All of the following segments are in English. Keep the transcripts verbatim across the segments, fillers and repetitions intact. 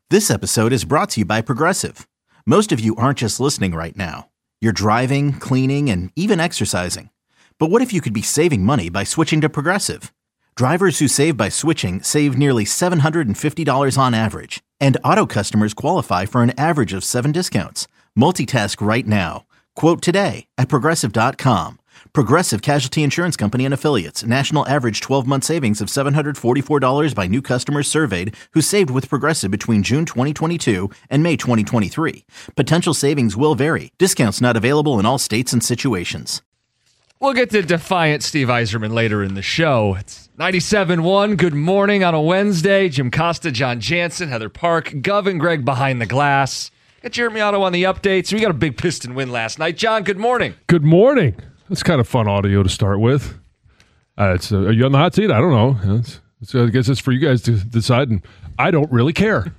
This episode is brought to you by Progressive. Most of you aren't just listening right now. You're driving, cleaning, and even exercising. But what if you could be saving money by switching to Progressive? Drivers who save by switching save nearly seven hundred fifty dollars on average. And auto customers qualify for an average of seven discounts. Multitask right now. Quote today at Progressive dot com. Progressive Casualty Insurance Company and Affiliates. National average twelve-month savings of seven hundred forty-four dollars by new customers surveyed who saved with Progressive between June twenty twenty-two and May twenty twenty-three. Potential savings will vary. Discounts not available in all states and situations. We'll get to Defiant Steve Yzerman later in the show. It's ninety-seven point one. Good morning on a Wednesday. Jim Costa, John Jansen, Heather Park, Gov and Greg behind the glass. Got Jeremy Otto on the updates. We got a big Piston win last night. John, good morning. Good morning. That's kind of fun audio to start with. Uh, it's uh, are you on the hot seat? I don't know. It's, it's, I guess it's for you guys to decide, and I don't really care.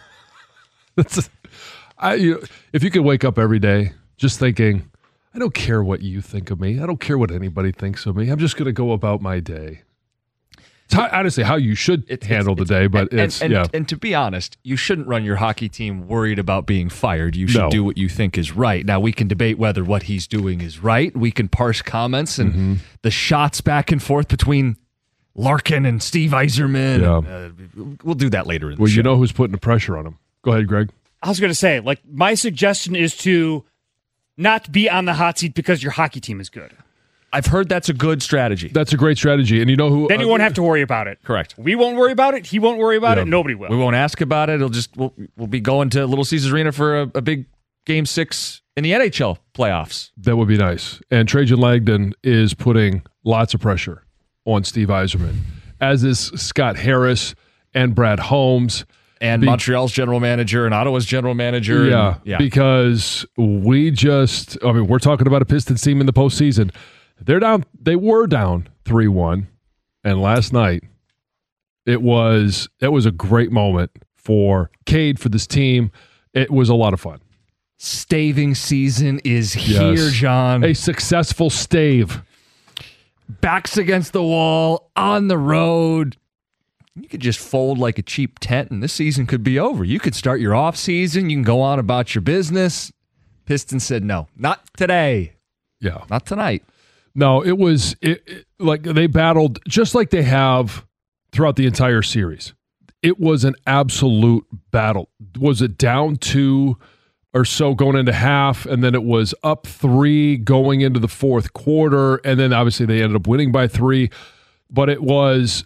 That's, I, you know, if you could wake up every day just thinking, I don't care what you think of me. I don't care what anybody thinks of me. I'm just going to go about my day. It's how, honestly how you should it, handle it's, the day, but and, it's and, yeah. And, and to be honest, you shouldn't run your hockey team worried about being fired. You should no. do what you think is right. Now, we can debate whether what he's doing is right. We can parse comments and mm-hmm. the shots back and forth between Larkin and Steve Yzerman. Yeah. And, uh, we'll do that later in the well, show. You know who's putting the pressure on him. Go ahead, Greg. I was going to say, like, my suggestion is to not be on the hot seat because your hockey team is good. I've heard that's a good strategy. That's a great strategy. And you know who? Then you uh, won't have to worry about it. Correct. We won't worry about it. He won't worry about yeah. it. Nobody will. We won't ask about it. It'll just we'll, we'll be going to Little Caesars Arena for a, a big game six in the N H L playoffs. That would be nice. And Trajan Langdon is putting lots of pressure on Steve Yzerman, as is Scott Harris and Brad Holmes. And Be- Montreal's general manager and Ottawa's general manager. Yeah, and, yeah, because we just, I mean, we're talking about a Pistons team in the postseason. They're down, they were down three one. And last night, it was, it was a great moment for Cade, for this team. It was a lot of fun. Staving season is Yes. here, John. A successful stave. Backs against the wall, on the road. You could just fold like a cheap tent and this season could be over. You could start your off season. You can go on about your business. Pistons said no, not today. Yeah. Not tonight. No, it was it, it, like they battled just like they have throughout the entire series. It was an absolute battle. Was it down two or so going into half, and then it was up three going into the fourth quarter, and then obviously they ended up winning by three. But it was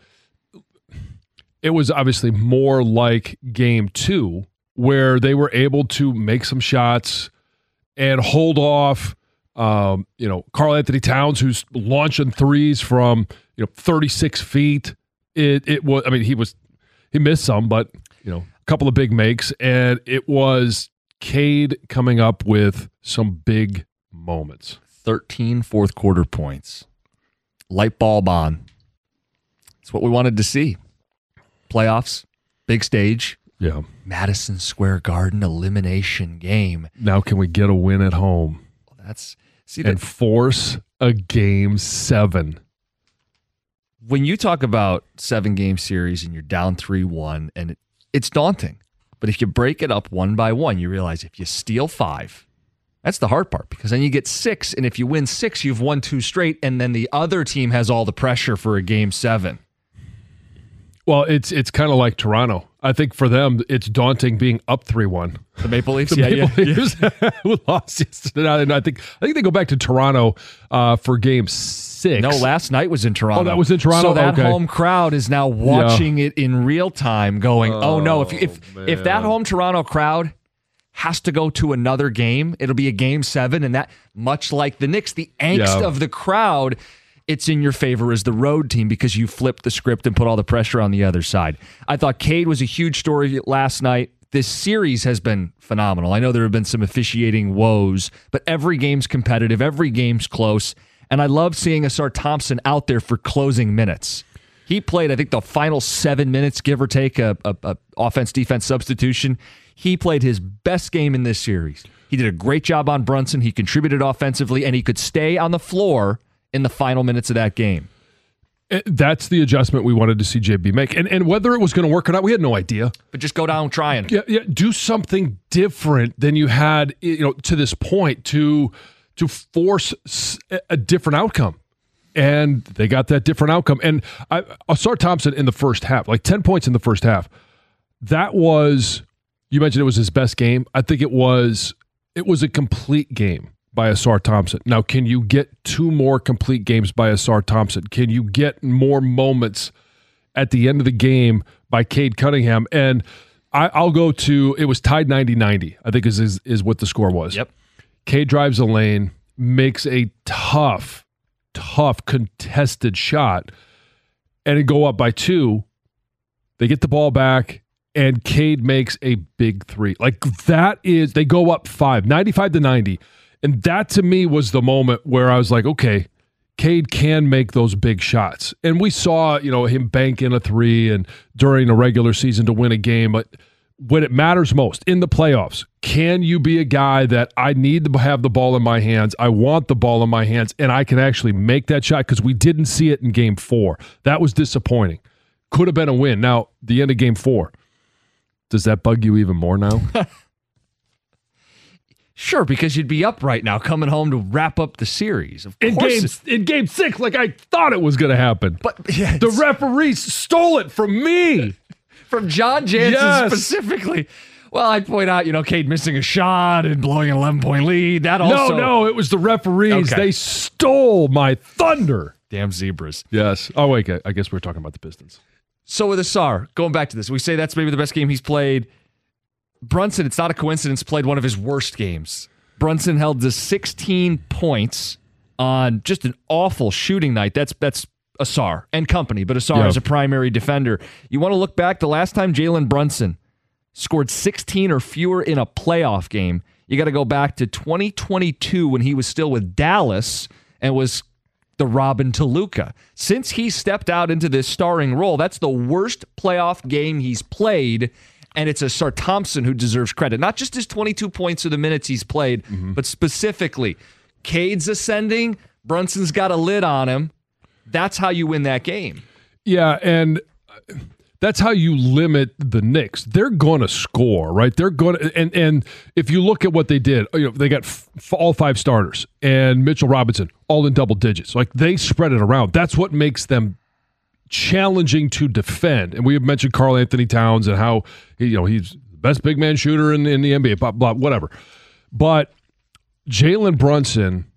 it was obviously more like game two, where they were able to make some shots and hold off. Um, you know, Karl Anthony Towns, who's launching threes from, you know, thirty-six feet. It it was, I mean, he was, he missed some, but, you know, a couple of big makes. And it was Cade coming up with some big moments. thirteen fourth quarter points. Light bulb on. It's what we wanted to see. Playoffs, big stage. Yeah. Madison Square Garden elimination game. Now can we get a win at home? That's see and that, force a game seven. When you talk about seven game series and you're down three one, and it, it's daunting. But if you break it up one by one, you realize if you steal five, that's the hard part, because then you get six, and if you win six, you've won two straight, and then the other team has all the pressure for a game seven. Well, it's it's kind of like Toronto. I think for them, it's daunting being up three one. The Maple Leafs, the yeah, Maple yeah. Leafs who lost yesterday. And I think I think they go back to Toronto uh, for game six. No, last night was in Toronto. Oh, that was in Toronto. So that okay. home crowd is now watching yeah. it in real time, going, "Oh, oh no! If if man. if that home Toronto crowd has to go to another game, it'll be a game seven, and that much like the Knicks, the angst yeah. of the crowd." It's in your favor as the road team because you flipped the script and put all the pressure on the other side. I thought Cade was a huge story last night. This series has been phenomenal. I know there have been some officiating woes, but every game's competitive. Every game's close. And I love seeing Asar Thompson out there for closing minutes. He played, I think, the final seven minutes, give or take, a, a, a offense-defense substitution. He played his best game in this series. He did a great job on Brunson. He contributed offensively, and he could stay on the floor in the final minutes of that game. That's the adjustment we wanted to see J B make. And and whether it was going to work or not, we had no idea. But just go down trying. Yeah, yeah, do something different than you had, you know, to this point to to force a different outcome. And they got that different outcome. And I, Ausar Thompson in the first half, like ten points in the first half. That was, you mentioned it was his best game. I think it was it was a complete game by Ausar Thompson. Now, can you get two more complete games by Ausar Thompson? Can you get more moments at the end of the game by Cade Cunningham? And I, I'll go to, it was tied ninety ninety, I think is, is is what the score was. Yep. Cade drives a lane, makes a tough, tough contested shot, and it go up by two. They get the ball back, and Cade makes a big three. Like that is, they go up five, ninety-five to ninety. And that to me was the moment where I was like, okay, Cade can make those big shots. And we saw, you know, him bank in a three and during a regular season to win a game. But when it matters most, in the playoffs, can you be a guy that I need to have the ball in my hands, I want the ball in my hands, and I can actually make that shot? Because we didn't see it in game four. That was disappointing. Could have been a win. Now, the end of game four, does that bug you even more now? Sure, because you'd be up right now coming home to wrap up the series. Of in course. game in game six, like I thought it was going to happen. But yeah, the referee stole it from me. From John Jansen Yes. specifically. Well, I'd point out, you know, Cade missing a shot and blowing an eleven-point lead. That also... No, no, it was the referees. Okay. They stole my thunder. Damn zebras. Yes. Oh, wait, I guess we're talking about the Pistons. So with Ausar, going back to this, we say that's maybe the best game he's played. Brunson, it's not a coincidence, played one of his worst games. Brunson held to sixteen points on just an awful shooting night. That's that's Ausar and company, but Ausar Yeah. is a primary defender. You want to look back, the last time Jalen Brunson scored sixteen or fewer in a playoff game, you got to go back to twenty twenty-two when he was still with Dallas and was the Robin to Luka. Since he stepped out into this starring role, that's the worst playoff game he's played. And it's Ausar Thompson who deserves credit. Not just his twenty-two points or the minutes he's played, mm-hmm. but specifically, Cade's ascending, Brunson's got a lid on him. That's how you win that game. Yeah, and that's how you limit the Knicks. They're going to score, right? They're going to, and and if you look at what they did, you know, they got f- all five starters and Mitchell Robinson all in double digits. Like they spread it around. That's what makes them challenging to defend. And we have mentioned Karl Anthony Towns and how he, you know, he's the best big man shooter in, in the N B A, blah, blah, whatever. But Jalen Brunson,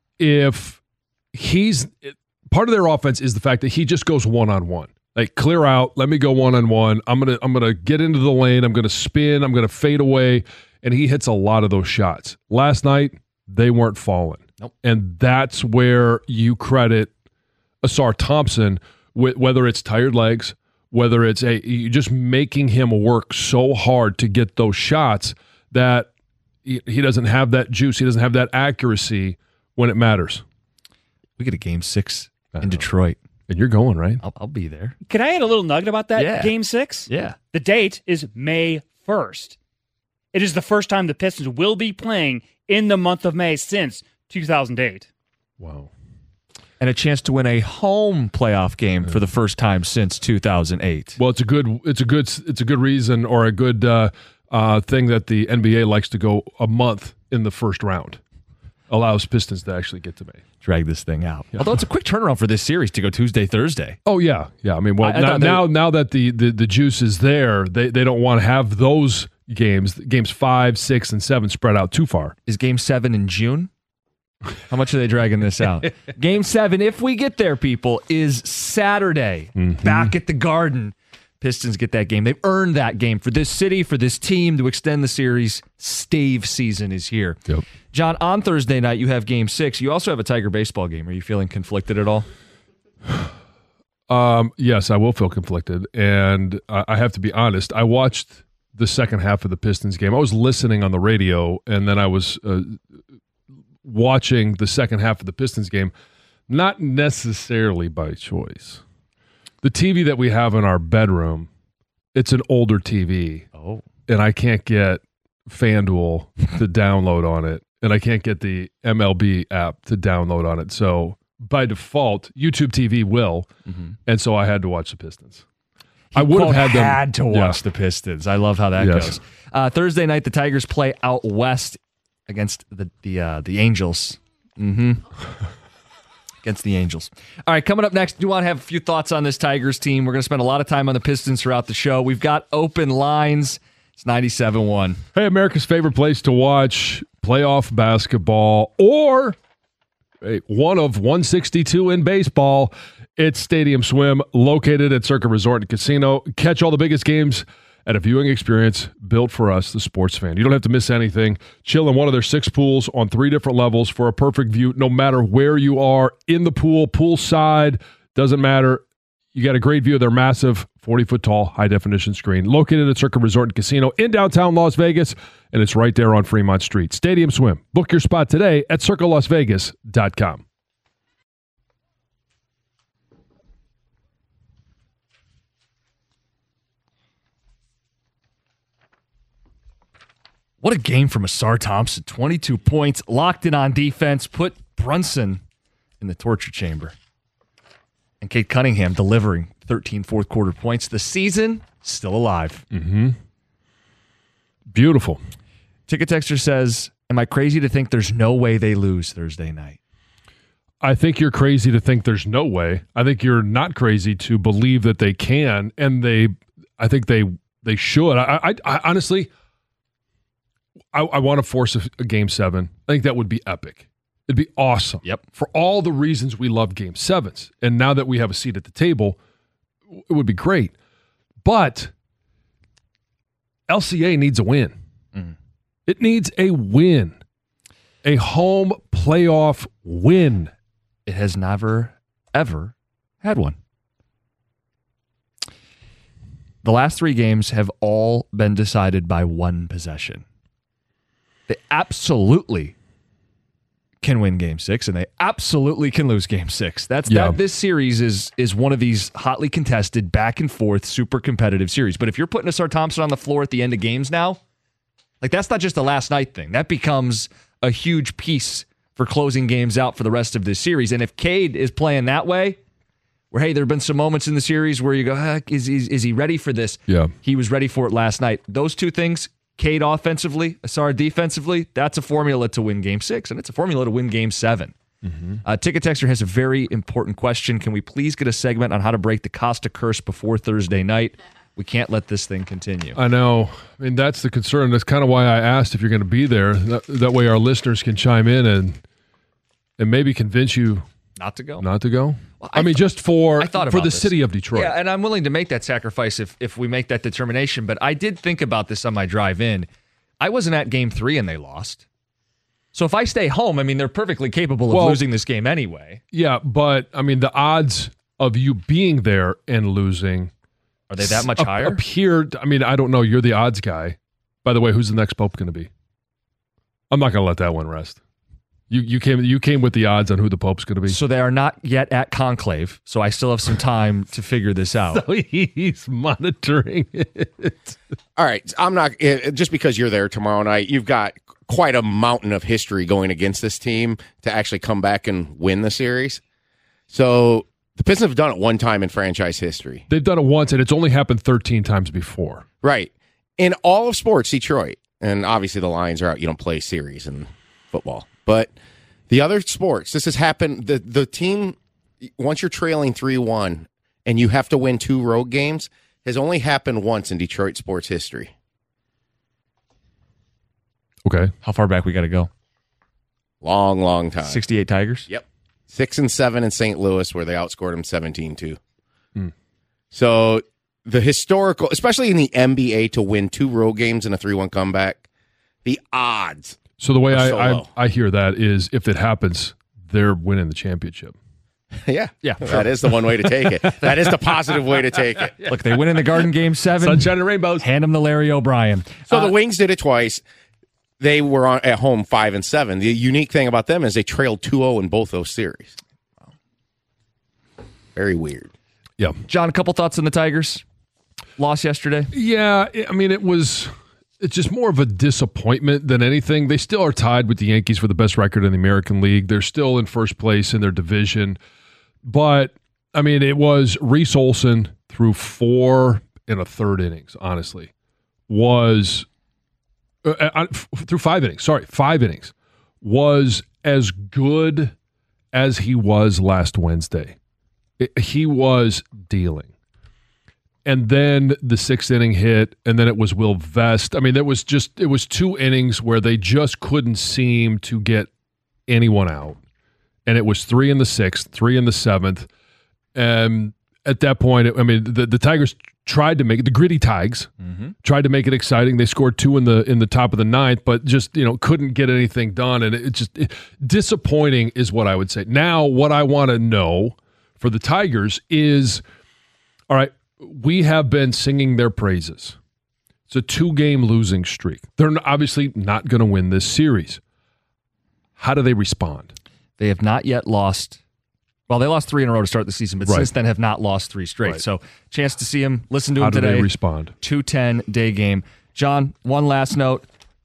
if he's part of their offense is the fact that he just goes one-on-one. Like clear out, let me go one-on-one. I'm gonna I'm gonna get into the lane, I'm gonna spin, I'm gonna fade away, and he hits a lot of those shots. Last night, they weren't falling. Nope. And that's where you credit Ausar Thompson, whether it's tired legs, whether it's a you just making him work so hard to get those shots that he, he doesn't have that juice, he doesn't have that accuracy when it matters. We get a game six in Detroit. And you're going, right? I'll, I'll be there. Can I add a little nugget about that Yeah. game six? Yeah. The date is May first. It is the first time the Pistons will be playing in the month of May since two thousand eight. Wow. And a chance to win a home playoff game for the first time since two thousand eight. Well, it's a good, it's a good, it's a good reason or a good uh, uh, thing that the N B A likes to go a month in the first round. Allows Pistons to actually get to May. Drag this thing out. Yeah. Although it's a quick turnaround for this series to go Tuesday, Thursday. Oh yeah, yeah. I mean, well, I- I now, thought they- now now that the, the the juice is there, they they don't want to have those games, games five, six, and seven spread out too far. Is game seven in June? How much are they dragging this out? Game seven, if we get there, people, is Saturday. Mm-hmm. Back at the Garden. Pistons get that game. They've earned that game for this city, for this team to extend the series. Stave season is here. Yep. John, on Thursday night, you have game six. You also have a Tiger baseball game. Are you feeling conflicted at all? Um, yes, I will feel conflicted, and I, I have to be honest. I watched the second half of the Pistons game. I was listening on the radio, and then I was uh, watching the second half of the Pistons game, not necessarily by choice. The T V that we have in our bedroom, it's an older T V. Oh. And I can't get FanDuel to download on it, and I can't get the M L B app to download on it. So by default, YouTube T V will, Mm-hmm. and so I had to watch the Pistons. He, I would quote, have had them. had to watch Yeah. the Pistons. I love how that Yes. goes. Uh, Thursday night, the Tigers play out west against the the uh, the Angels. Mm-hmm. Against the Angels. All right, coming up next, do want to have a few thoughts on this Tigers team. We're going to spend a lot of time on the Pistons throughout the show. We've got open lines. It's ninety-seven one. Hey, America's favorite place to watch playoff basketball, or hey, one of one sixty-two in baseball. It's Stadium Swim, located at Circa Resort and Casino. Catch all the biggest games at a viewing experience built for us, the sports fan. You don't have to miss anything. Chill in one of their six pools on three different levels for a perfect view, no matter where you are in the pool, poolside, doesn't matter. You got a great view of their massive forty-foot tall, high-definition screen located at Circa Resort and Casino in downtown Las Vegas, and it's right there on Fremont Street. Stadium Swim. Book your spot today at circa las vegas dot com. What a game from Asar Thompson. twenty-two points, locked in on defense, put Brunson in the torture chamber. And Kate Cunningham delivering thirteen fourth quarter points. The season still alive. Mm-hmm. Beautiful. Ticket Texter says, am I crazy to think there's no way they lose Thursday night? I think you're crazy to think there's no way. I think you're not crazy to believe that they can, and they, I think they they should. I, I, I honestly, I, I want to force a, a game seven. I think that would be epic. It'd be awesome. Yep. For all the reasons we love game sevens, and now that we have a seat at the table, it would be great. But L C A needs a win. Mm. It needs a win, a home playoff win. It has never, ever had one. The last three games have all been decided by one possession. They absolutely can win game six, and they absolutely can lose game six. That's Yeah. that. This series is is one of these hotly contested, back and forth, super competitive series. But if you're putting Asar Thompson on the floor at the end of games now, like that's not just a last night thing. That becomes a huge piece for closing games out for the rest of this series. And if Cade is playing that way, where, hey, there have been some moments in the series where you go, ah, is, is, is he ready for this? Yeah. He was ready for it last night. Those two things, Cade offensively, Asar defensively, that's a formula to win game six, and it's a formula to win game seven. Mm-hmm. Uh, Ticket Texter has a very important question. Can we please get a segment on how to break the Costa curse before Thursday night? We can't let this thing continue. I know. I mean, that's the concern. That's kind of why I asked if you're going to be there. That, that way our listeners can chime in and and maybe convince you Not to go? not to go. Well, I, I mean, th- just for I thought for about the this. city of Detroit. Yeah, and I'm willing to make that sacrifice if if we make that determination. But I did think about this on my drive in. I wasn't at game three and they lost. So if I stay home, I mean, they're perfectly capable of Well, losing this game anyway. Yeah, but I mean, the odds of you being there and losing Are they that much ap- higher? appeared. I mean, I don't know. You're the odds guy. By the way, who's the next Pope going to be? I'm not going to let that one rest. You you came you came with the odds on who the Pope's going to be. So they are not yet at conclave. So I still have some time to figure this out. So he's monitoring it. All right, I'm not eh, just because you're there tomorrow night. You've got quite a mountain of history going against this team to actually come back and win the series. So the Pistons have done it one time in franchise history, They've done it once, and it's only happened thirteen times before. right? In all of sports, Detroit, and obviously the Lions are out. You don't play series in football, but the other sports, this has happened. The the team, once you're trailing three one and you have to win two road games, has only happened once in Detroit sports history. Okay. How far back we got to go? Long, long time. sixty-eight Tigers? Yep. Six and seven in Saint Louis, where they outscored them seventeen two. Hmm. So the historical, especially in the N B A, to win two road games in a three one comeback, the odds. So the way I, so I low. I hear that is if it happens, they're winning the championship. Yeah. Yeah, That is the one way to take it. That is the positive way to take it. Look, they win in the Garden game seven. Sunshine and rainbows. Hand them to Larry O'Brien. So Uh, the Wings did it twice. They were on, at home five and seven. The unique thing about them is they trailed two oh in both those series. Very weird. Yeah. John, a couple thoughts on the Tigers. Lost yesterday. Yeah, I mean, it was it's just more of a disappointment than anything. They still are tied with the Yankees for the best record in the American League. They're still in first place in their division. But, I mean, it was Reese Olson through four and a third innings, honestly, was uh, uh, through five innings, sorry, five innings, was as good as he was last Wednesday. It, he was dealing. And then the sixth inning hit, and then it was Will Vest. I mean, there was just it was two innings where they just couldn't seem to get anyone out. And it was three in the sixth, three in the seventh. And at that point, I mean, the, the Tigers tried to make it, the gritty Tigers mm-hmm. tried to make it exciting. They scored two in the in the top of the ninth, but just, you know, couldn't get anything done. And it, it just it, disappointing is what I would say. Now, what I want to know for the Tigers is, all right, we have been singing their praises. It's a two-game losing streak. They're obviously not going to win this series. How do they respond? They have not yet lost. Well, they lost three in a row to start the season, but right. since then have not lost three straight. Right. So, chance to see him, listen to How him do today. they respond? two ten day game. John, one last note.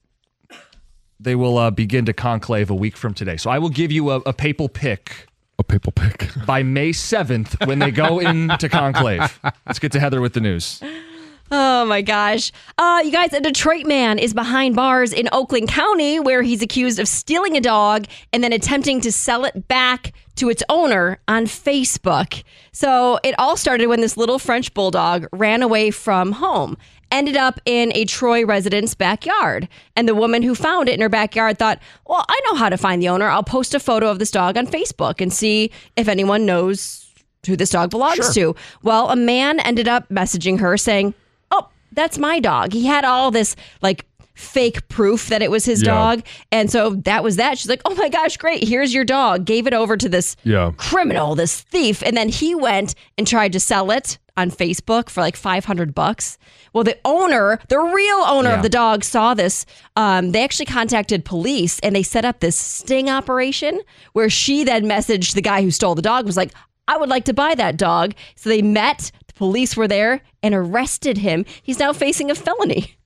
They will uh, begin to conclave a week from today. So I will give you a, a papal pick. A papal pick. By May seventh when they go into conclave. Let's get to Heather with the news. Oh, my gosh. Uh, you guys, a Detroit man is behind bars in Oakland County where he's accused of stealing a dog and then attempting to sell it back to its owner on Facebook. So it all started when this little French bulldog ran away from home, ended up in a Troy resident's backyard. And the woman who found it in her backyard thought, well, I know how to find the owner. I'll post a photo of this dog on Facebook and see if anyone knows who this dog belongs Sure. to. Well, a man ended up messaging her saying, oh, that's my dog. He had all this like fake proof that it was his Yeah. dog. And so that was that. She's like, oh my gosh, great. Here's your dog. Gave it over to this Yeah. criminal, this thief. And then he went and tried to sell it on Facebook for like five hundred bucks. Well, the owner, the real owner Yeah. of the dog saw this. Um, they actually contacted police and they set up this sting operation where she then messaged the guy who stole the dog, was like, I would like to buy that dog. So they met, the police were there and arrested him. He's now facing a felony.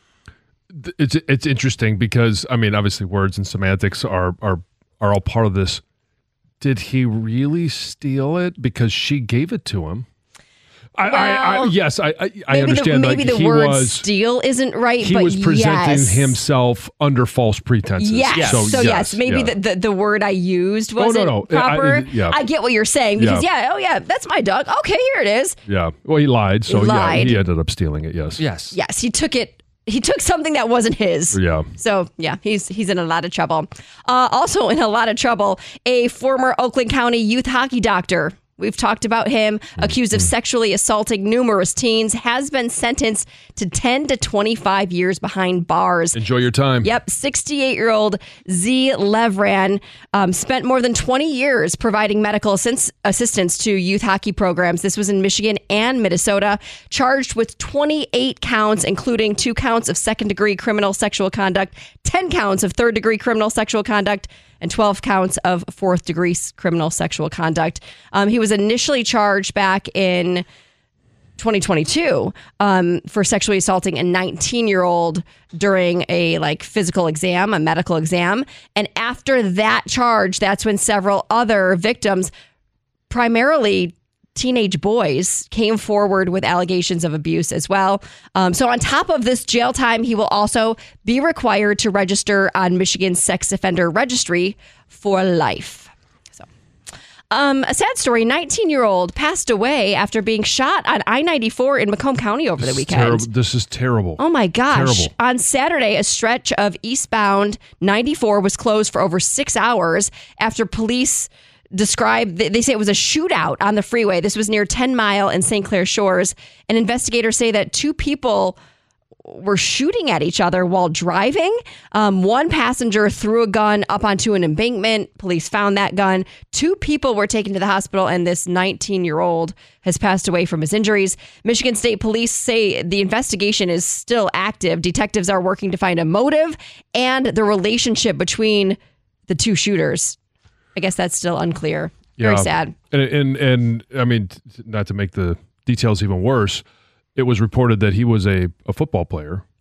It's it's interesting because, I mean, obviously words and semantics are are are all part of this. Did he really steal it because she gave it to him? I, I, I Well, yes, I I, I Maybe understand. the, maybe like, the he word was steal isn't right, he but was presenting yes. himself under false pretenses. Yes. So, So, yes, maybe yeah. the, the, the word I used no, wasn't no. I- proper. I- yeah. I get what you're saying because, Yeah. yeah. oh, yeah, that's my dog. Okay, here it is. Yeah. Well, he lied, so He yeah, lied. he ended up stealing it. Yes. Yes. Yes, he took it. He took something that wasn't his. Yeah. So, yeah, he's he's in a lot of trouble. Uh, also in a lot of trouble, a former Oakland County youth hockey doctor. We've talked about him, accused of sexually assaulting numerous teens, has been sentenced to ten to twenty-five years behind bars. Enjoy your time. Yep, sixty-eight-year-old Z. Levran um, spent more than twenty years providing medical assist- assistance to youth hockey programs. This was in Michigan and Minnesota, charged with twenty-eight counts, including two counts of second-degree criminal sexual conduct, ten counts of third-degree criminal sexual conduct, and twelve counts of fourth-degree criminal sexual conduct. Um, he was initially charged back in twenty twenty-two um, for sexually assaulting a nineteen-year-old during a like physical exam, a medical exam. And after that charge, that's when several other victims, primarily teenage boys, came forward with allegations of abuse as well. Um, so on top of this jail time, he will also be required to register on Michigan's sex offender registry for life. So, um, a sad story, nineteen-year-old passed away after being shot on I ninety-four in Macomb County over This the is weekend. terrible. This is terrible. Oh my gosh. Terrible. On Saturday, a stretch of eastbound ninety-four was closed for over six hours after police described, they say it was a shootout on the freeway. This was near ten mile and Saint Clair Shores. And investigators say that two people were shooting at each other while driving. Um, one passenger threw a gun up onto an embankment. Police found that gun. Two people were taken to the hospital, and this nineteen-year-old has passed away from his injuries. Michigan State Police say the investigation is still active. Detectives are working to find a motive and the relationship between the two shooters. I guess that's still unclear. Very Yeah. sad. And, and and I mean, t- not to make the details even worse, it was reported that he was a, a football player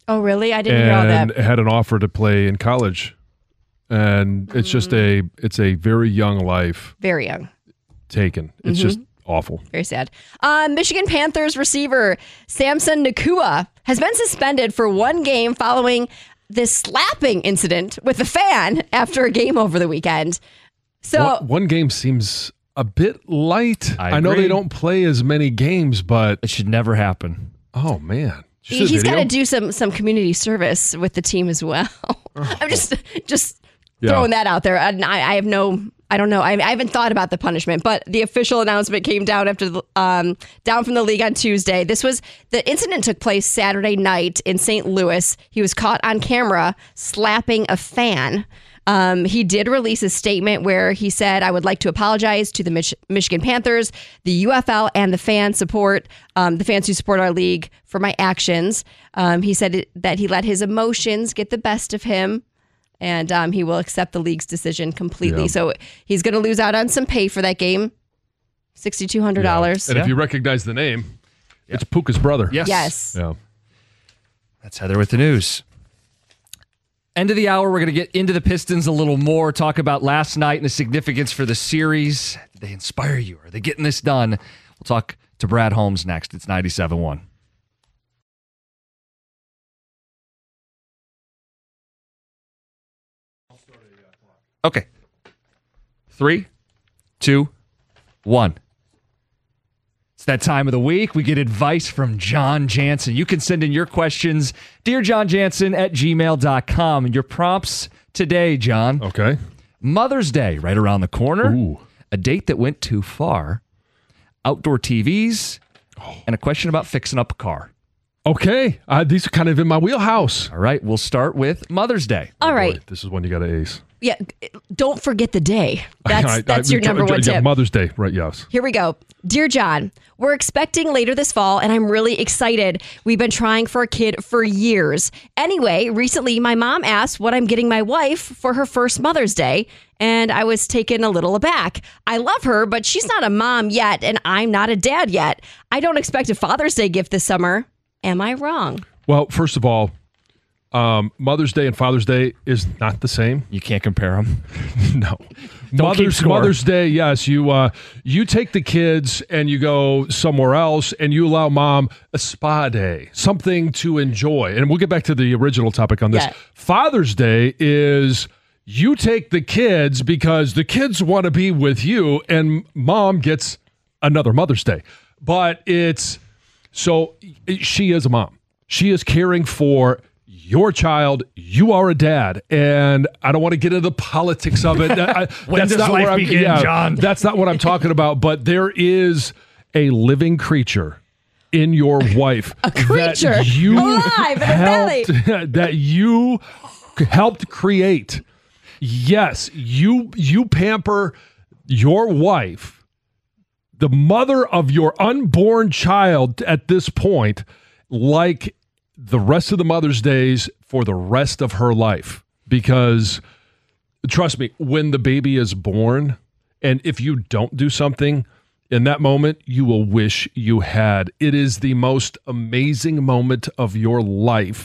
Oh, really? I didn't hear all and that. had an offer to play in college. And it's just a it's a very young life Very young. taken. It's Mm-hmm. just awful. Very sad. Uh, Michigan Panthers receiver Samson Nakua has been suspended for one game following this slapping incident with a fan after a game over the weekend. So one, one game seems a bit light. I know agree. they don't play as many games, but It should never happen. oh man. Did you see the he's got to video? do some some community service with the team as well. I'm just just Yeah. throwing that out there. And I, I have no, I don't know. I, I haven't thought about the punishment, but the official announcement came down after the, um, down from the league on Tuesday. This was the incident took place Saturday night in Saint Louis. He was caught on camera slapping a fan. Um, he did release a statement where he said, I would like to apologize to the Mich- Michigan Panthers, the U F L, and the fan support, um, the fans who support our league for my actions. Um, he said it, that he let his emotions get the best of him, and um, he will accept the league's decision completely. Yeah. So he's going to lose out on some pay for that game, six thousand two hundred dollars. And if you recognize the name, it's Puka's brother. Yes. Yes. Yeah. That's Heather with the news. End of the hour, we're going to get into the Pistons a little more, talk about last night and the significance for the series. Did they inspire you? Are they getting this done? We'll talk to Brad Holmes next. It's ninety-seven point one. Okay. Three, two, one. It's that time of the week. We get advice from John Jansen. You can send in your questions, dear john jansen at gmail dot com. And your prompts today, John. Okay. Mother's Day, right around the corner. Ooh. A date that went too far. Outdoor T Vs. And a question about fixing up a car. Okay. Uh, these are kind of in my wheelhouse. All right, we'll start with Mother's Day. All right. Boy, this is one you got to ace. Yeah. Don't forget the day. That's, I- I- that's your I- number one yeah, tip. Mother's Day. Right. Yes. Here we go. Dear John, we're expecting later this fall, and I'm really excited. We've been trying for a kid for years. Anyway, recently my mom asked what I'm getting my wife for her first Mother's Day, and I was taken a little aback. I love her, but she's not a mom yet, and I'm not a dad yet. I don't expect a Father's Day gift this summer. Am I wrong? Well, first of all, um, Mother's Day and Father's Day is not the same. You can't compare them. No. Don't Mother's keep score. Mother's Day, yes. You uh, you take the kids and you go somewhere else, and you allow mom a spa day, something to enjoy. And we'll get back to the original topic on this. Yeah. Father's Day is you take the kids because the kids want to be with you, and mom gets another Mother's Day. But it's so she is a mom. She is caring for your child. You are a dad, and I don't want to get into the politics of it. I, When that's does not life where I'm, begin, yeah, John? That's not what I'm talking about. But there is a living creature in your wife, A creature that you alive in her belly. helped, that you helped create. Yes, you you pamper your wife, the mother of your unborn child at this point, like the rest of the Mother's Days for the rest of her life. Because trust me, when the baby is born, and if you don't do something in that moment, you will wish you had. It is the most amazing moment of your life.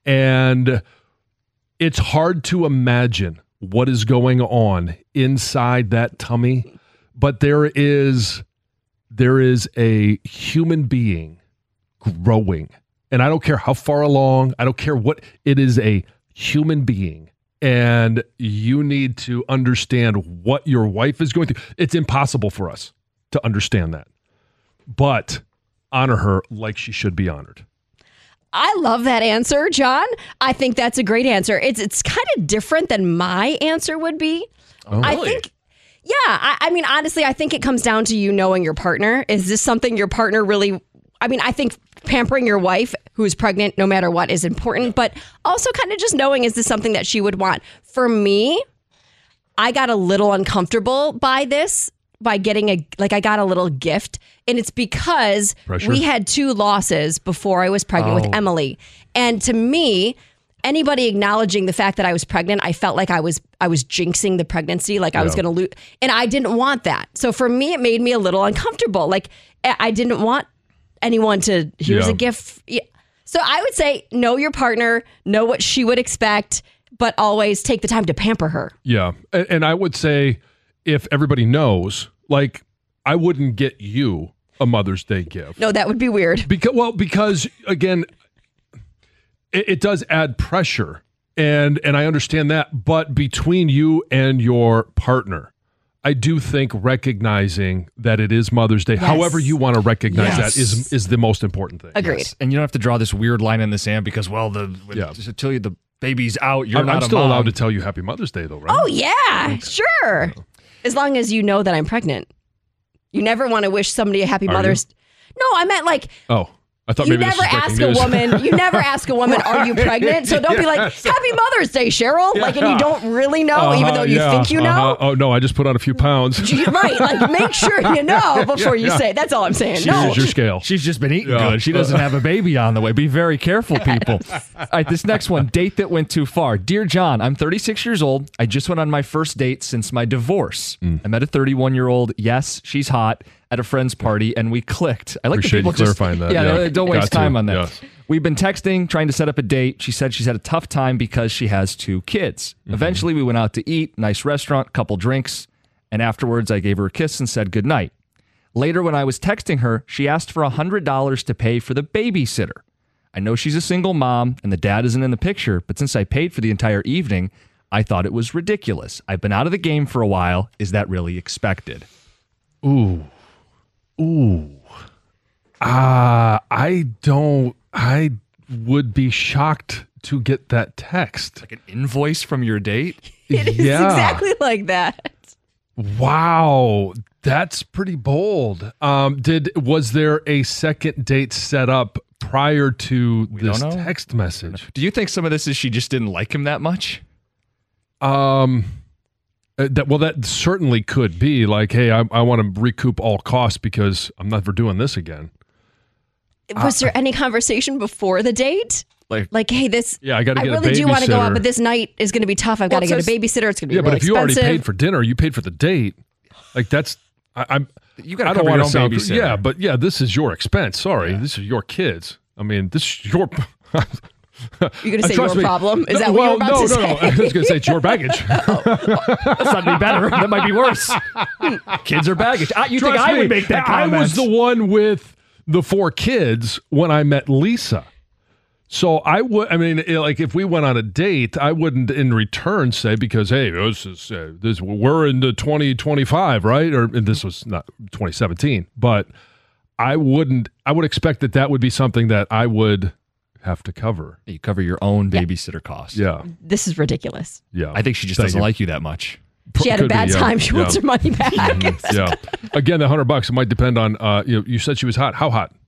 And it's hard to imagine what is going on inside that tummy, but there is there is a human being growing. And I don't care how far along, I don't care what, it is a human being. And you need to understand what your wife is going through. It's impossible for us to understand that. But honor her like she should be honored. I love that answer, John. I think that's a great answer. It's it's kind of different than my answer would be. Oh, I really? think, yeah. I, I mean, honestly, I think it comes down to you knowing your partner. Is this something your partner really? I mean, I think pampering your wife who is pregnant, no matter what, is important. But also, kind of just knowing, is this something that she would want? For me, I got a little uncomfortable by this. By getting a, like I got a little gift, and it's because Pressure. we had two losses before I was pregnant Oh. with Emily. And to me, anybody acknowledging the fact that I was pregnant, I felt like I was, I was jinxing the pregnancy, like I was Yeah. going to lose. And I didn't want that. So for me, it made me a little uncomfortable. Like I I didn't want anyone to, here's Yeah. a gift. Yeah. So I would say know your partner, know what she would expect, but always take the time to pamper her. Yeah. And, and I would say if everybody knows, like, I wouldn't get you a Mother's Day gift. No, that would be weird. Because, well, because, again, it, it does add pressure. And and I understand that. But between you and your partner, I do think recognizing that it is Mother's Day, Yes. however you want to recognize Yes. that, is is the most important thing. Agreed. Yes. And you don't have to draw this weird line in the sand because, well, the Yeah. until you, the baby's out, you're I'm, not I'm a still mom. allowed to tell you Happy Mother's Day, though, right? Oh, yeah, sure. As long as you know that I'm pregnant. You never want to wish somebody a happy Are Mother's No, I meant like Oh, I thought you maybe never this was ask breaking a news. woman. You never ask a woman, "Are you pregnant?" So don't be like, "Happy Mother's Day, Cheryl." Like, and you don't really know, Uh-huh, even though you yeah, think you uh-huh. know. Oh no, I just put on a few pounds. You're right. Like, make sure you know before you yeah. say it. That's all I'm saying. No. Here's your scale. She's just been eating Yeah. good. She doesn't have a baby on the way. Be very careful, people. All right, this next one, date that went too far. Dear John, I'm thirty-six years old. I just went on my first date since my divorce. Mm. I met a thirty-one-year-old. Yes, she's hot. At a friend's party, and we clicked. I like Appreciate the people you just clarifying that. Yeah, Yeah. don't Got waste to. time on that. Yes. We've been texting, trying to set up a date. She said she's had a tough time because she has two kids. Mm-hmm. Eventually, we went out to eat, nice restaurant, couple drinks, and afterwards, I gave her a kiss and said goodnight. Later, when I was texting her, she asked for one hundred dollars to pay for the babysitter. I know she's a single mom and the dad isn't in the picture, but since I paid for the entire evening, I thought it was ridiculous. I've been out of the game for a while. Is that really expected? Ooh. Ooh. Ah, I don't, I would be shocked to get that text. Like an invoice from your date? It is Yeah. exactly like that. Wow. That's pretty bold. Um, did, was there a second date set up prior to this don't know. text message? Do you think some of this is she just didn't like him that much? Um, uh, that well, that certainly could be like, hey, I, I want to recoup all costs because I'm never doing this again. Was there any conversation before the date? Like, Like, hey, this. Yeah, I got to I get really a babysitter. do want to go out, but this night is going to be tough. I've got to Well, get it a babysitter. It's going to be yeah, really but if you already expensive. paid for dinner, you paid for the date. Like that's, I, I'm. you got to I don't cover want your to own sound. babysitter. Yeah, but yeah, this is your expense. Sorry, this is your kids. I mean, this is your. You're going to say Trust your me. problem? Is No, that what well, you're about no, to no, no. say? I was going to say it's your baggage. That's not any better. That might be worse. Kids are baggage. Ah, you think Trust I me, would make that I comment? was the one with the four kids when I met Lisa. So I would, I mean, it- like if we went on a date, I wouldn't in return say because hey, this is uh, this we're into twenty twenty-five, right? Or and this was not twenty seventeen, but I wouldn't. I would expect that that would be something that I would have to cover. You cover your own babysitter costs. Yeah, This is ridiculous. yeah. I think she just Thank doesn't you. like you that much. She had a Could be, bad yeah. time. She wants Yeah. her money back. Yeah. Again, the hundred bucks it might depend on. Uh, you know, you said she was hot. How hot?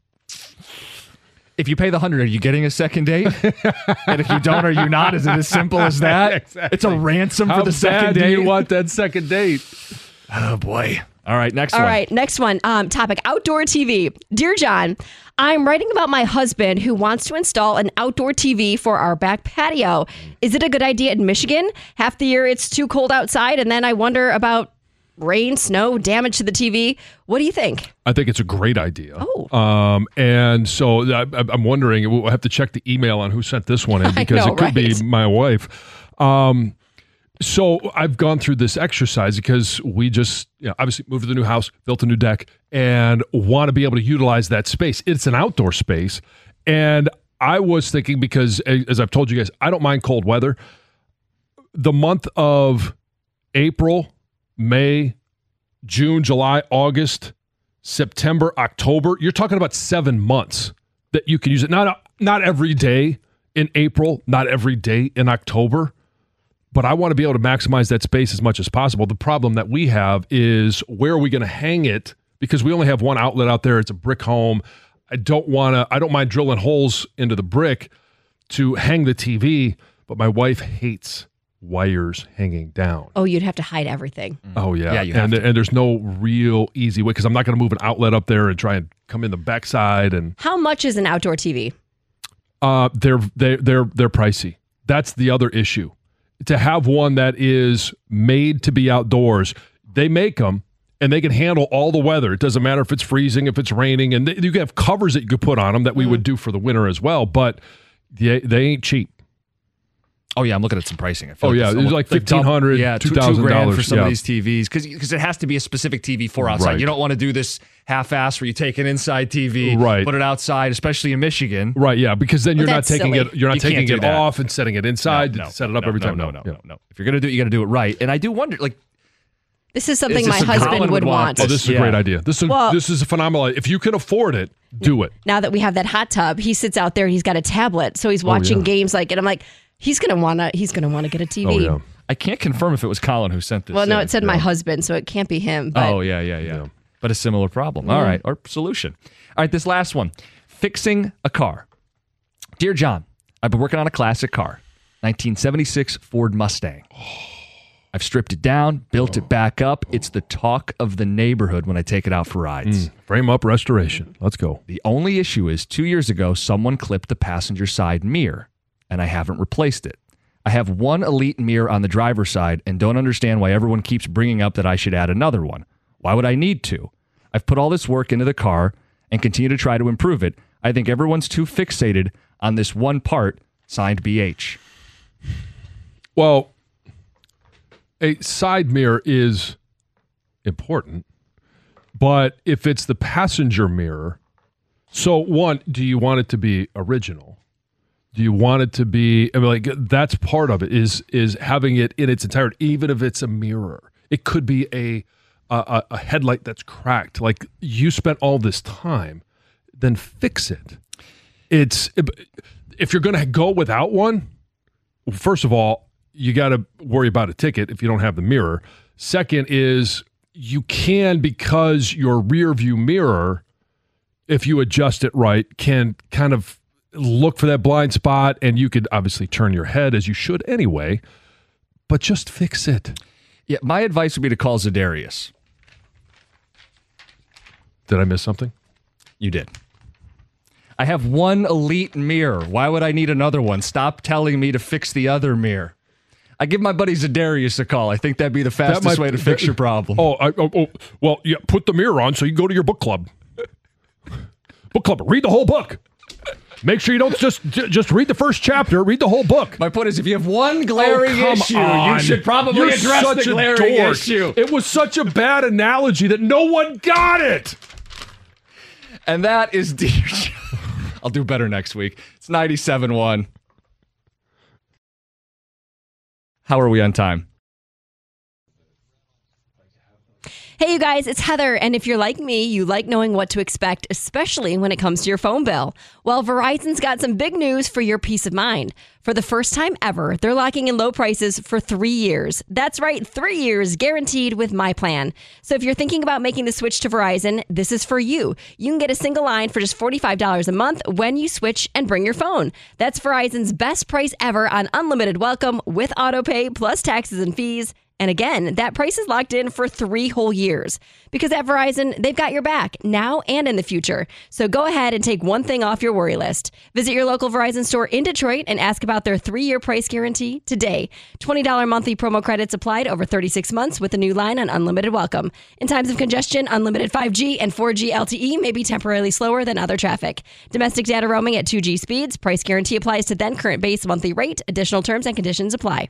If you pay the hundred, are you getting a second date? And if you don't, are you not? Is it as simple as that? Exactly. It's a ransom How for the second bad do date. you want that second date? Oh boy! All right, next All one. right, next one. Um, topic: outdoor T V. Dear John, I'm writing about my husband who wants to install an outdoor T V for our back patio. Is it a good idea in Michigan? Half the year it's too cold outside, and then I wonder about rain, snow, damage to the T V. What do you think? I think it's a great idea. Oh. Um, and so I, I'm wondering, we'll have to check the email on who sent this one in because know, it could be right? my wife. Um, so I've gone through this exercise because we just, you know, obviously moved to the new house, built a new deck, and want to be able to utilize that space. It's an outdoor space. And I was thinking because, as I've told you guys, I don't mind cold weather. The month of April, May, June, July, August, September, October. You're talking about seven months that you can use it. Not not every day in April, not every day in October, but I want to be able to maximize that space as much as possible. The problem that we have is where are we going to hang it? Because we only have one outlet out there. It's a brick home. I don't want to. I don't mind drilling holes into the brick to hang the T V, but my wife hates wires hanging down. Oh, you'd have to hide everything. Oh yeah, Yeah, you have and to. and there's no real easy way because I'm not going to move an outlet up there and try and come in the backside and How much is an outdoor T V? uh they're they they're they're pricey. That's the other issue. To have one that is made to be outdoors, they make them and they can handle all the weather. It doesn't matter if it's freezing, if it's raining, and they, you have covers that you could put on them that we mm. would do for the winter as well, but they, they ain't cheap. Oh, yeah, I'm looking at some pricing. I feel oh, like yeah, it's it was like fifteen hundred dollars, yeah, two thousand dollars. Two grand for some yeah. of these T Vs because it has to be a specific T V for outside. Right. You don't want to do this half-ass where you take an inside T V, right. put it outside, especially in Michigan. Right, yeah, because then you're well, not taking silly. it You're not you taking it that. off and setting it inside no, no, to set it up no, every no, time. No, no, yeah. no, no. If you're going to do it, you got to do it right. And I do wonder, like, this is something is my this husband Colin would want. Oh, this is yeah. a great idea. This is well, this is a phenomenal. If you can afford it, do it. Now that we have that hot tub, he sits out there. He's got a tablet, so he's watching oh, yeah. games like, and I'm like, he's gonna wanna, he's gonna wanna get a T V. Oh, yeah. I can't confirm if it was Colin who sent this. Well, no, in. it said yeah. my husband, so it can't be him. But Oh, yeah, yeah, yeah, Yeah. But a similar problem. All right, or solution. All right, this last one. Fixing a car. Dear John, I've been working on a classic car, nineteen seventy-six Ford Mustang. I've stripped it down, built it back up. It's the talk of the neighborhood when I take it out for rides. Mm, frame up restoration. Let's go. The only issue is two years ago, someone clipped the passenger side mirror, and I haven't replaced it. I have one elite mirror on the driver's side and don't understand why everyone keeps bringing up that I should add another one. Why would I need to? I've put all this work into the car and continue to try to improve it. I think everyone's too fixated on this one part, signed B H. Well, a side mirror is important, but if it's the passenger mirror, so one, do you want it to be original? Do you want it to be, I mean, like, that's part of it, is is having it in its entirety, even if it's a mirror. It could be a, a, a headlight that's cracked. Like, you spent all this time, then fix it. It's, if you're going to go without one, well, first of all, you got to worry about a ticket if you don't have the mirror. Second is, you can, because your rear view mirror, if you adjust it right, can kind of look for that blind spot, and you could obviously turn your head, as you should anyway, but just fix it. Yeah, my advice would be to call Zedarius. Did I miss something? You did. I have one elite mirror. Why would I need another one? Stop telling me to fix the other mirror. I give my buddy Zedarius a call. I think that'd be the fastest might, way to fix that, your problem. Oh, I, oh, oh, well, yeah, put the mirror on so you can go to your book club. Book club, read the whole book. Make sure you don't just just read the first chapter. Read the whole book. My point is, if you have one glaring oh, come issue, on. you should probably You're address such the a glaring dork. issue. It was such a bad analogy that no one got it. And that is dear. I'll do better next week. It's ninety-seven one. How are we on time? Hey, you guys, it's Heather. And if you're like me, you like knowing what to expect, especially when it comes to your phone bill. Well, Verizon's got some big news for your peace of mind. For the first time ever, they're locking in low prices for three years. That's right, three years guaranteed with my plan. So if you're thinking about making the switch to Verizon, this is for you. You can get a single line for just forty-five dollars a month when you switch and bring your phone. That's Verizon's best price ever on unlimited welcome with autopay plus taxes and fees. And again, that price is locked in for three whole years. Because at Verizon, they've got your back now and in the future. So go ahead and take one thing off your worry list. Visit your local Verizon store in Detroit and ask about their three-year price guarantee today. twenty dollars monthly promo credits applied over thirty-six months with a new line on unlimited welcome. In times of congestion, unlimited five G and four G L T E may be temporarily slower than other traffic. Domestic data roaming at two G speeds. Price guarantee applies to then current base monthly rate. Additional terms and conditions apply.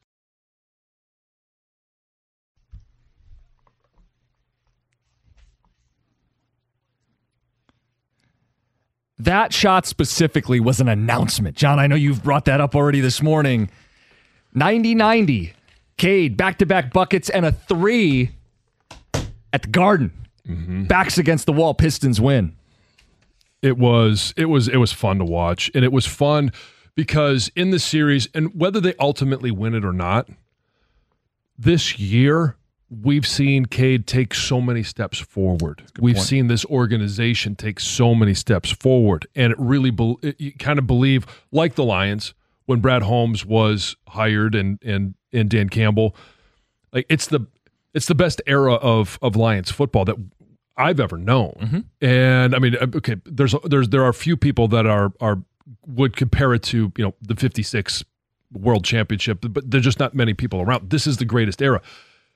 That shot specifically was an announcement. John, I know you've brought that up already this morning. ninety ninety. Cade, back-to-back buckets and a three at the Garden. Mm-hmm. Backs against the wall. Pistons win. It was it was it was fun to watch, and it was fun because in the series, and whether they ultimately win it or not, this year we've seen Cade take so many steps forward. We've point. seen this organization take so many steps forward, and it really be, it, you kind of believe, like the Lions when Brad Holmes was hired and and and Dan Campbell, like it's the it's the best era of of Lions football that I've ever known. Mm-hmm. And I mean, okay, there's there's there are few people that are are would compare it to, you know, the fifty-six World Championship, but there's just not many people around. This is the greatest era.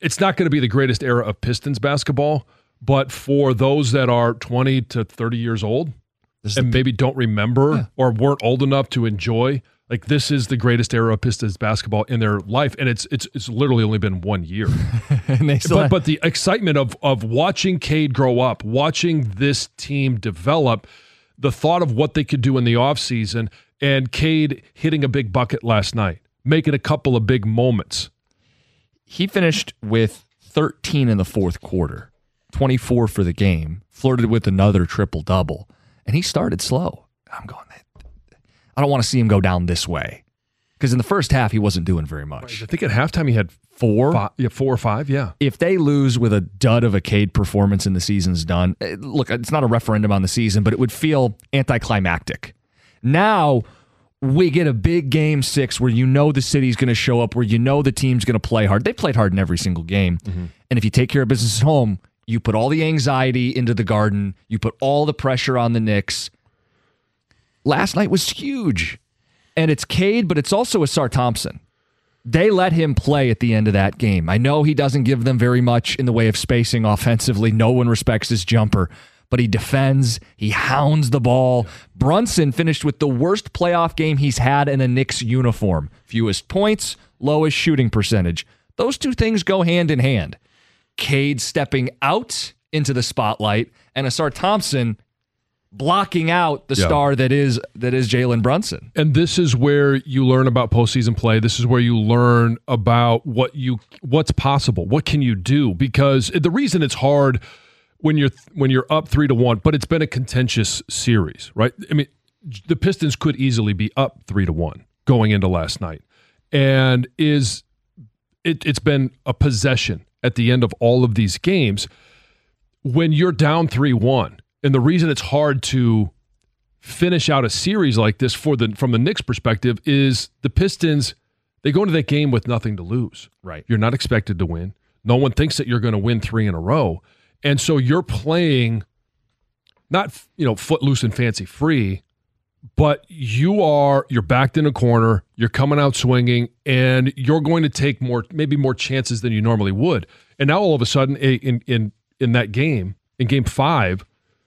it's not going to be the greatest era of Pistons basketball, but for those that are twenty to thirty years old and maybe don't remember yeah. or weren't old enough to enjoy, like this is the greatest era of Pistons basketball in their life, and it's it's it's literally only been one year. and they still but, have- but the excitement of of watching Cade grow up, watching this team develop, the thought of what they could do in the offseason, and Cade hitting a big bucket last night, making a couple of big moments. He finished with thirteen in the fourth quarter, twenty-four for the game, flirted with another triple-double, and he started slow. I'm going, I don't want to see him go down this way. Because in the first half, he wasn't doing very much. I think at halftime he had four. Five, yeah, four or five, yeah. If they lose with a dud of a Cade performance and the season's done, look, it's not a referendum on the season, but it would feel anticlimactic. Now, we get a big game six where you know the city's going to show up, where you know the team's going to play hard. They played hard in every single game. Mm-hmm. And if you take care of business at home, you put all the anxiety into the Garden. You put all the pressure on the Knicks. Last night was huge. And it's Cade, but it's also Ausar Thompson. They let him play at the end of that game. I know he doesn't give them very much in the way of spacing offensively. No one respects his jumper. But he defends, he hounds the ball. Brunson finished with the worst playoff game he's had in a Knicks uniform. Fewest points, lowest shooting percentage. Those two things go hand in hand. Cade stepping out into the spotlight and Ausar Thompson blocking out the yeah. star that is that is Jalen Brunson. And this is where you learn about postseason play. This is where you learn about what you what's possible. What can you do? Because the reason it's hard when you're when you're up three to one, but it's been a contentious series, right? I mean, the Pistons could easily be up three to one going into last night, and is it, it's been a possession at the end of all of these games when you're down three one. And the reason it's hard to finish out a series like this for the from the Knicks' perspective is the Pistons, they go into that game with nothing to lose. Right. You're not expected to win. No one thinks that you're going to win three in a row. And so you're playing not, you know, footloose and fancy free, but you are, you're backed in a corner, you're coming out swinging, and you're going to take more, maybe more chances than you normally would. And now all of a sudden in in in that game, in game five,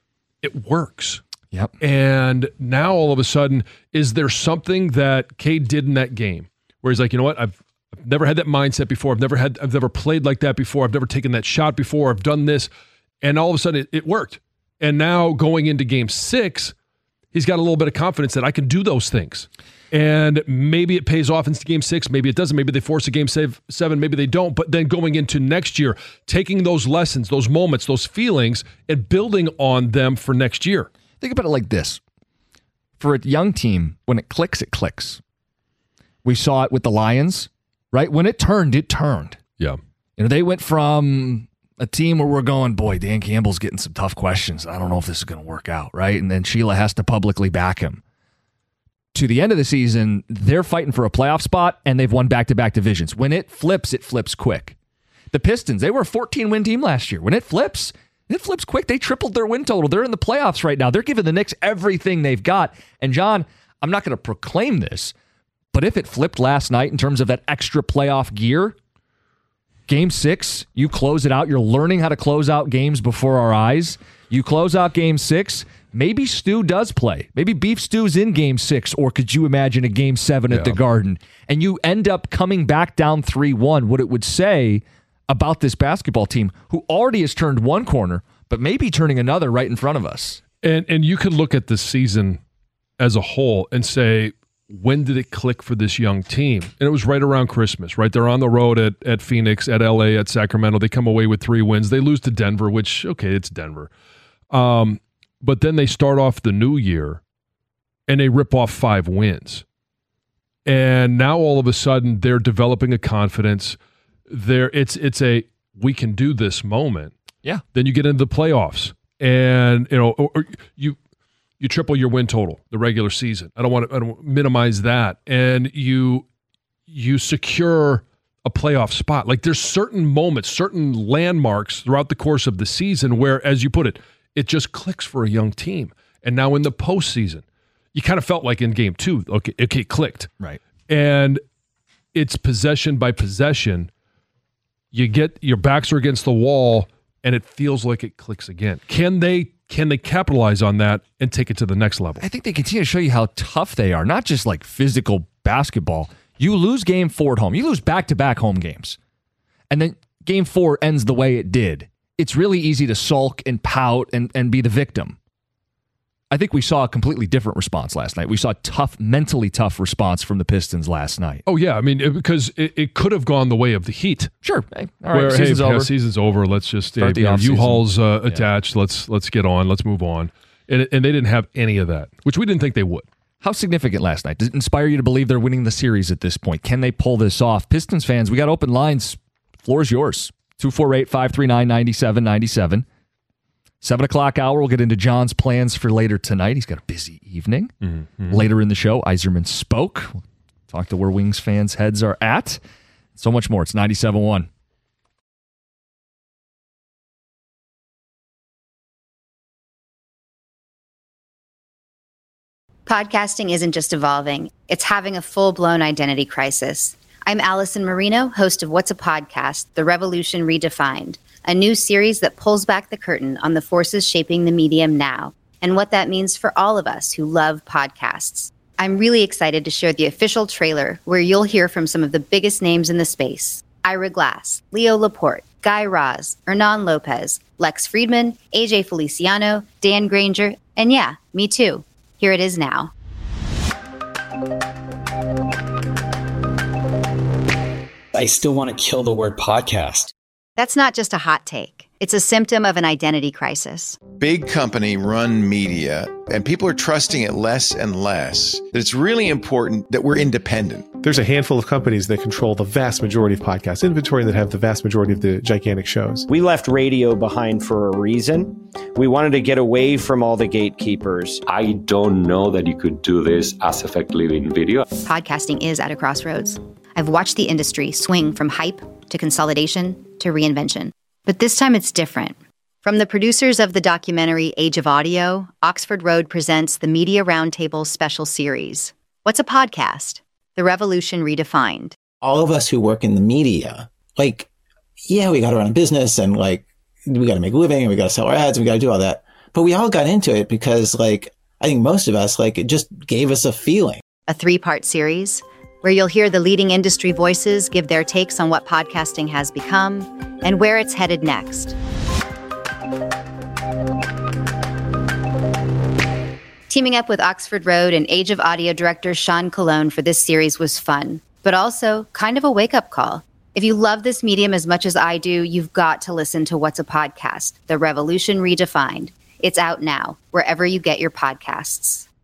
it works. Yep. And now all of a sudden, is there something that Cade did in that game where he's like, you know what, I've I've never had that mindset before. I've never had, I've never played like that before. I've never taken that shot before. I've done this. And all of a sudden it, it worked. And now going into game six, he's got a little bit of confidence that I can do those things. And maybe it pays off into game six. Maybe it doesn't. Maybe they force a game save seven. Maybe they don't. But then going into next year, taking those lessons, those moments, those feelings, and building on them for next year. Think about it like this. For a young team, when it clicks, it clicks. We saw it with the Lions. Right? When it turned, it turned. Yeah. You know, they went from a team where we're going, boy, Dan Campbell's getting some tough questions. I don't know if this is going to work out, right? And then Sheila has to publicly back him. To the end of the season, they're fighting for a playoff spot, and they've won back-to-back divisions. When it flips, it flips quick. The Pistons, they were a fourteen-win team last year. When it flips, it flips quick. They tripled their win total. They're in the playoffs right now. They're giving the Knicks everything they've got. And, John, I'm not going to proclaim this, but if it flipped last night in terms of that extra playoff gear, game six, you close it out. You're learning how to close out games before our eyes. You close out game six. Maybe Stu does play. Maybe Beef Stew's in game six, or could you imagine a game seven yeah. at the Garden? And you end up coming back down three one. What it would say about this basketball team, who already has turned one corner, but maybe turning another right in front of us. And and you could look at the season as a whole and say, when did it click for this young team? And it was right around Christmas, right? They're on the road at, at Phoenix, at L A, at Sacramento. They come away with three wins. They lose to Denver, which, okay, it's Denver. Um, but then they start off the new year and they rip off five wins. And now all of a sudden they're developing a confidence. There, it's it's a we can do this moment. Yeah. Then you get into the playoffs, and you know, or, or you you triple your win total the regular season. I don't want to I don't want to minimize that, and you you secure a playoff spot. Like there's certain moments, certain landmarks throughout the course of the season where, as you put it, it just clicks for a young team. And now in the postseason, you kind of felt like in game two, okay, okay, it clicked. Right. And it's possession by possession. you get your backs are against the wall, and it feels like it clicks again. Can they can they capitalize on that and take it to the next level? I think they continue to show you how tough they are, not just like physical basketball. You lose game four at home. You lose back-to-back home games. And then game four ends the way it did. It's really easy to sulk and pout and, and be the victim. I think we saw a completely different response last night. We saw a tough, mentally tough response from the Pistons last night. Oh, yeah. I mean, it, because it, it could have gone the way of the Heat. Sure. Hey, all right, where, season's hey, over. Yeah, season's over. Let's just, Start hey, the you know, off-season. U-Haul's uh, Yeah. attached. Let's let's get on. Let's move on. And, and they didn't have any of that, which we didn't think they would. How significant last night? Does it inspire you to believe they're winning the series at this point? Can they pull this off? Pistons fans, we got open lines. Floor is yours. two four eight, five three nine, nine seven nine seven. Seven o'clock hour, we'll get into John's plans for later tonight. He's got a busy evening. Mm-hmm. Later in the show, Yzerman spoke. We'll talk to where Wings fans' heads are at. So much more. It's ninety-seven point one. Podcasting isn't just evolving, it's having a full-blown identity crisis. I'm Allison Marino, host of What's a Podcast? The Revolution Redefined, a new series that pulls back the curtain on the forces shaping the medium now and what that means for all of us who love podcasts. I'm really excited to share the official trailer where you'll hear from some of the biggest names in the space. Ira Glass, Leo Laporte, Guy Raz, Hernan Lopez, Lex Friedman, A J Feliciano, Dan Granger, and yeah, me too. Here it is now. I still want to kill the word podcast. That's not just a hot take. It's a symptom of an identity crisis. Big company run media, and people are trusting it less and less. That it's really important that we're independent. There's a handful of companies that control the vast majority of podcast inventory that have the vast majority of the gigantic shows. We left radio behind for a reason. We wanted to get away from all the gatekeepers. I don't know that you could do this as effectively in video. Podcasting is at a crossroads. I've watched the industry swing from hype to consolidation to reinvention. But this time it's different. From the producers of the documentary Age of Audio, Oxford Road presents the Media Roundtable special series. What's a podcast? The Revolution Redefined. All of us who work in the media, like, yeah, we got to run a business and like, we got to make a living and we got to sell our ads and we got to do all that. But we all got into it because like, I think most of us, like, it just gave us a feeling. A three-part series where you'll hear the leading industry voices give their takes on what podcasting has become and where it's headed next. Teaming up with Oxford Road and Age of Audio director Sean Colon for this series was fun, but also kind of a wake-up call. If you love this medium as much as I do, you've got to listen to What's a Podcast? The Revolution Redefined. It's out now, wherever you get your podcasts.